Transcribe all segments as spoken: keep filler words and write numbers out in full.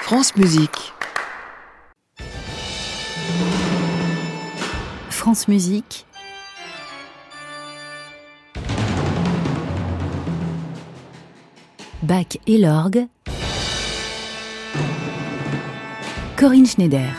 France Musique. France Musique. Bach et l'orgue. Corinne Schneider.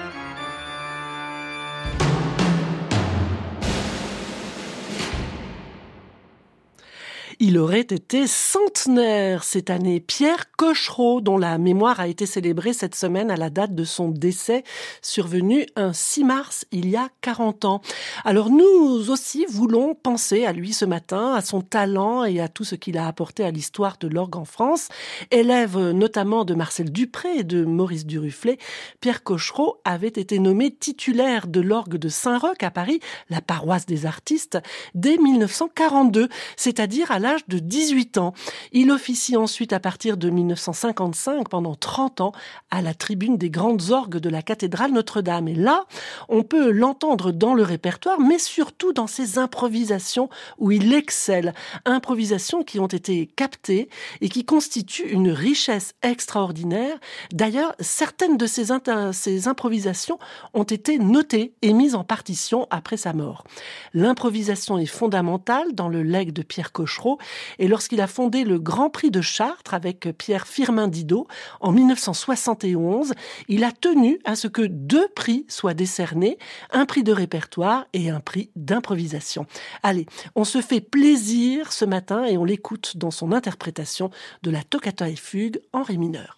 Il aurait été centenaire cette année. Pierre Cochereau, dont la mémoire a été célébrée cette semaine à la date de son décès, survenu un six mars il y a quarante ans. Alors nous aussi voulons penser à lui ce matin, à son talent et à tout ce qu'il a apporté à l'histoire de l'orgue en France. Élève notamment de Marcel Dupré et de Maurice Duruflé, Pierre Cochereau avait été nommé titulaire de l'orgue de Saint-Roch à Paris, la paroisse des artistes, dès mille neuf cent quarante-deux, c'est-à-dire à l'âge de dix-huit ans. Il officie ensuite à partir de mille neuf cent cinquante-cinq, pendant trente ans, à la tribune des grandes orgues de la cathédrale Notre-Dame. Et là, on peut l'entendre dans le répertoire, mais surtout dans ses improvisations où il excelle. Improvisations qui ont été captées et qui constituent une richesse extraordinaire. D'ailleurs, certaines de ces, inter- ces improvisations ont été notées et mises en partition après sa mort. L'improvisation est fondamentale dans le legs de Pierre Cochereau. Et lorsqu'il a fondé le Grand Prix de Chartres avec Pierre Firmin Didot en mille neuf cent soixante et onze, il a tenu à ce que deux prix soient décernés, un prix de répertoire et un prix d'improvisation. Allez, on se fait plaisir ce matin et on l'écoute dans son interprétation de la Toccata et Fugue en ré mineur.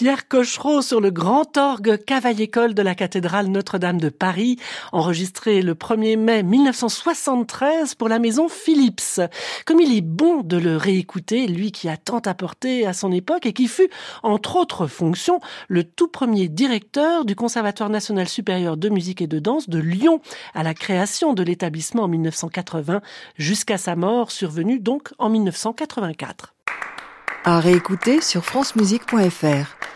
Pierre Cochereau sur le grand orgue Cavaille-École de la cathédrale Notre-Dame de Paris, enregistré le premier mai mille neuf cent soixante-treize pour la maison Philips. Comme il est bon de le réécouter, lui qui a tant apporté à son époque et qui fut, entre autres fonctions, le tout premier directeur du Conservatoire national supérieur de musique et de danse de Lyon, à la création de l'établissement en mille neuf cent quatre-vingts, jusqu'à sa mort survenue donc en mille neuf cent quatre-vingt-quatre. À réécouter sur francemusique point f r.